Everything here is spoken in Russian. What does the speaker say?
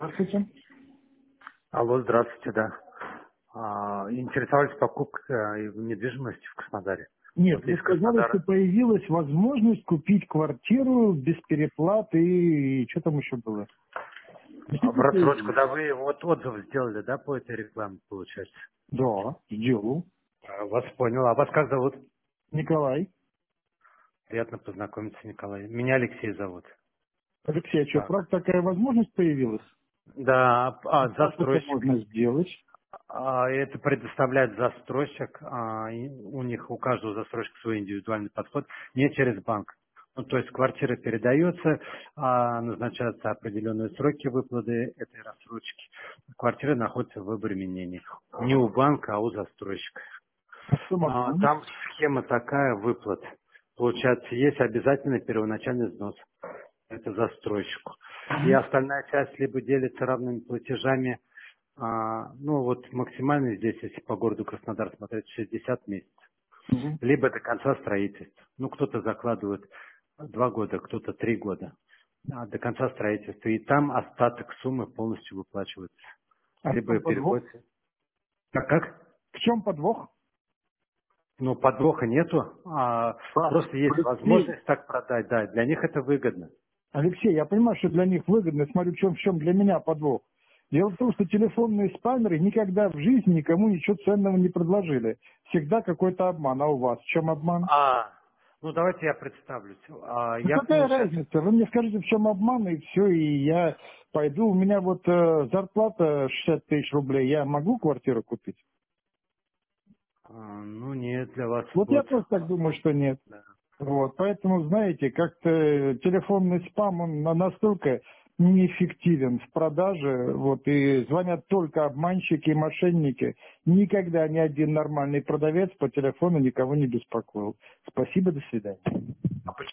Здравствуйте. Алло, здравствуйте, да. Интересовались покупкой недвижимости в Краснодаре. Нет, Вот вы из сказали, что Краснодара. появилась возможность купить квартиру без переплаты и что там еще было? В Действительно рассрочку, появилась? да, вы вот отзыв сделали, да, по этой рекламе, получается? Да, сделал. Вас понял. А вас как зовут? Николай. Приятно познакомиться, Николай. Меня Алексей зовут. Алексей, а что, Так. правда такая возможность появилась? Да, И как это застройщик. можно сделать? Это предоставляет застройщик, у них у каждого застройщика свой индивидуальный подход, не через банк. Ну, то есть квартира передается, назначаются определенные сроки выплаты этой рассрочки. Квартира находится в обременении. Не у банка, а у застройщика. А в чем обман? Там схема такая выплат. Получается, есть обязательный первоначальный взнос. Это застройщику. И Мгм. остальная часть либо делится равными платежами. Ну вот максимально здесь, если по городу Краснодар смотреть, 60 месяцев. Мгм. Либо до конца строительства. Ну кто-то закладывает 2 года, кто-то 3 года. До конца строительства. И там остаток суммы полностью выплачивается. А в Либо чем подвох? переводится. Как? В чем подвох? Ну, подвоха нету. Просто есть Алексей, возможность так продать. Да, для них это выгодно. Алексей, я понимаю, что для них выгодно, смотрю, в чем для меня подвох. Дело в том, что телефонные спамеры никогда в жизни никому ничего ценного не предложили. Всегда какой-то обман. А у вас в чем обман? Ну давайте я представлюсь. Ну Я какая получаю. разница? Вы мне скажите, в чем обман, и все, и я пойду. У меня вот зарплата 60 тысяч рублей. Я могу квартиру купить? Ну нет, для вас Вот я вот. тоже так думаю, что нет. Да. Вот, поэтому, знаете, как-то телефонный спам, он настолько неэффективен в продаже, вот, и звонят только обманщики и мошенники. Никогда ни один нормальный продавец по телефону никого не беспокоил. Спасибо, до свидания. А